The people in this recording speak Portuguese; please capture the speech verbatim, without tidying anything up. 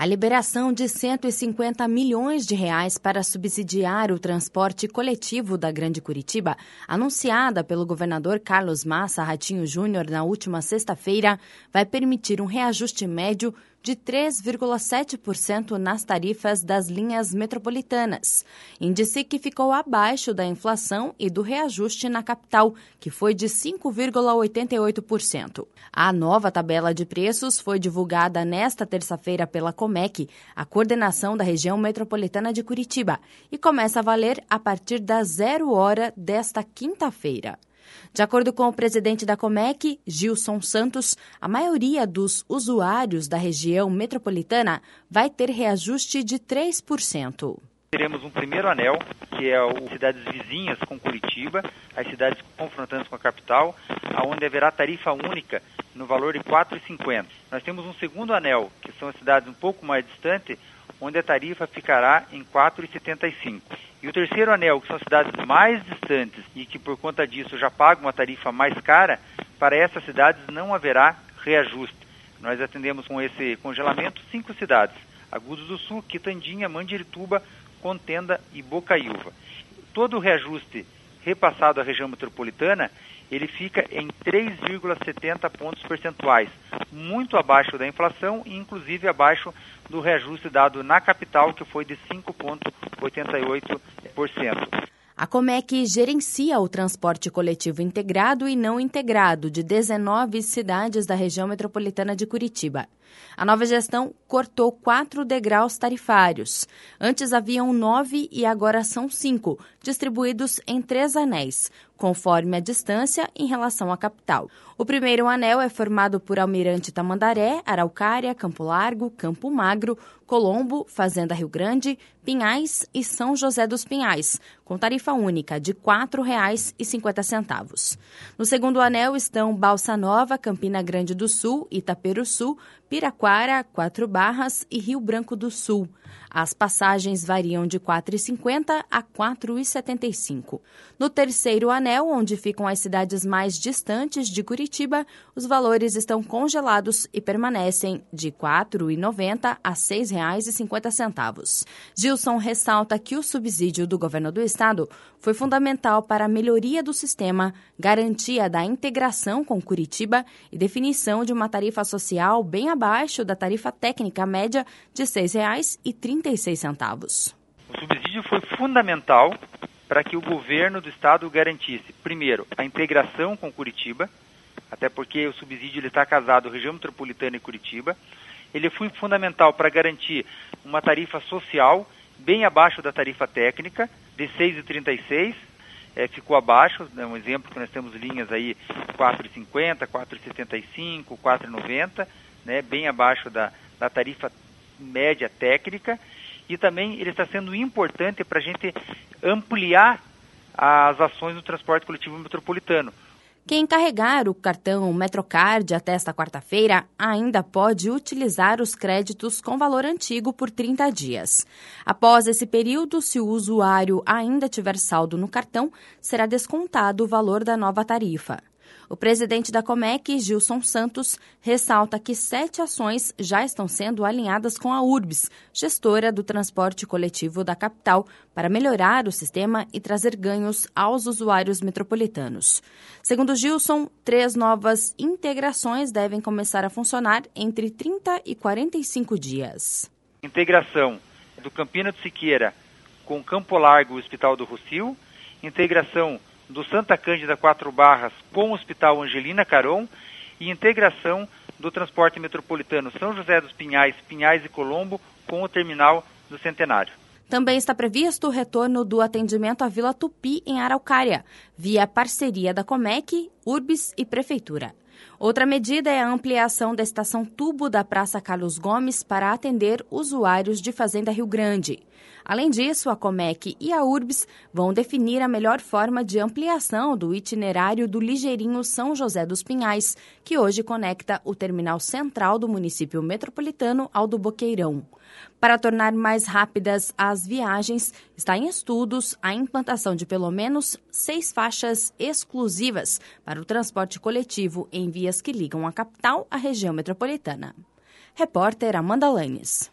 A liberação de cento e cinquenta milhões de reais para subsidiar o transporte coletivo da Grande Curitiba, anunciada pelo governador Carlos Massa Ratinho Júnior na última sexta-feira, vai permitir um reajuste médio de três vírgula sete por cento nas tarifas das linhas metropolitanas, índice que ficou abaixo da inflação e do reajuste na capital, que foi de cinco vírgula oitenta e oito por cento. A nova tabela de preços foi divulgada nesta terça-feira pela Comec, a coordenação da região metropolitana de Curitiba, e começa a valer a partir das zero hora desta quinta-feira. De acordo com o presidente da Comec, Gilson Santos, a maioria dos usuários da região metropolitana vai ter reajuste de três por cento. Teremos um primeiro anel, que é as cidades vizinhas com Curitiba, as cidades confrontantes com a capital, onde haverá tarifa única no valor de quatro reais e cinquenta centavos. Nós temos um segundo anel, que são as cidades um pouco mais distantes, onde a tarifa ficará em quatro reais e setenta e cinco centavos. E o terceiro anel, que são cidades mais distantes e que por conta disso já pagam uma tarifa mais cara, para essas cidades não haverá reajuste. Nós atendemos com esse congelamento cinco cidades: Agudos do Sul, Quitandinha, Mandirituba, Contenda e Bocaiúva. Todo o reajuste repassado à região metropolitana, ele fica em três vírgula setenta pontos percentuais, muito abaixo da inflação e inclusive abaixo do reajuste dado na capital, que foi de cinco vírgula oitenta e oito por cento. A Comec gerencia o transporte coletivo integrado e não integrado de dezenove cidades da região metropolitana de Curitiba. A nova gestão cortou quatro degraus tarifários. Antes haviam nove e agora são cinco, distribuídos em três anéis, conforme a distância em relação à capital. O primeiro anel é formado por Almirante Tamandaré, Araucária, Campo Largo, Campo Magro, Colombo, Fazenda Rio Grande, Pinhais e São José dos Pinhais, com tarifa única de quatro reais e cinquenta centavos. No segundo anel estão Balsa Nova, Campina Grande do Sul, Itaperuçu, Piraquara, Quatro Barras e Rio Branco do Sul. As passagens variam de quatro reais e cinquenta centavos a quatro reais e setenta e cinco centavos. No terceiro anel, onde ficam as cidades mais distantes de Curitiba, os valores estão congelados e permanecem de quatro reais e noventa centavos a seis reais e cinquenta centavos. Gilson ressalta que o subsídio do governo do estado foi fundamental para a melhoria do sistema, garantia da integração com Curitiba e definição de uma tarifa social bem abaixo da tarifa técnica média de seis reais e trinta e seis centavos. O subsídio foi fundamental para que o governo do estado garantisse, primeiro, a integração com Curitiba, até porque o subsídio ele está casado região metropolitana e Curitiba. Ele foi fundamental para garantir uma tarifa social bem abaixo da tarifa técnica, de seis reais e trinta e seis centavos, é, ficou abaixo, né, um exemplo que nós temos linhas aí quatro reais e cinquenta centavos, quatro reais e setenta e cinco centavos, quatro reais e noventa centavos, né, bem abaixo da, da tarifa média técnica. E também ele está sendo importante para a gente ampliar as ações do transporte coletivo metropolitano. Quem carregar o cartão Metrocard até esta quarta-feira ainda pode utilizar os créditos com valor antigo por trinta dias. Após esse período, se o usuário ainda tiver saldo no cartão, será descontado o valor da nova tarifa. O presidente da Comec, Gilson Santos, ressalta que sete ações já estão sendo alinhadas com a Urbis, gestora do transporte coletivo da capital, para melhorar o sistema e trazer ganhos aos usuários metropolitanos. Segundo Gilson, três novas integrações devem começar a funcionar entre trinta e quarenta e cinco dias. Integração do Campina do Siqueira com Campo Largo e o Hospital do Rossio, integração do Santa Cândida Quatro Barras com o Hospital Angelina Caron e integração do transporte metropolitano São José dos Pinhais, Pinhais e Colombo com o terminal do Centenário. Também está previsto o retorno do atendimento à Vila Tupi, em Araucária, via parceria da Comec, Urbis e Prefeitura. Outra medida é a ampliação da estação tubo da Praça Carlos Gomes para atender usuários de Fazenda Rio Grande. Além disso, a Comec e a Urbis vão definir a melhor forma de ampliação do itinerário do ligeirinho São José dos Pinhais, que hoje conecta o terminal central do município metropolitano ao do Boqueirão. Para tornar mais rápidas as viagens, está em estudos a implantação de pelo menos seis faixas exclusivas para o transporte coletivo em vias que ligam a capital à região metropolitana. Repórter Amanda Lanes.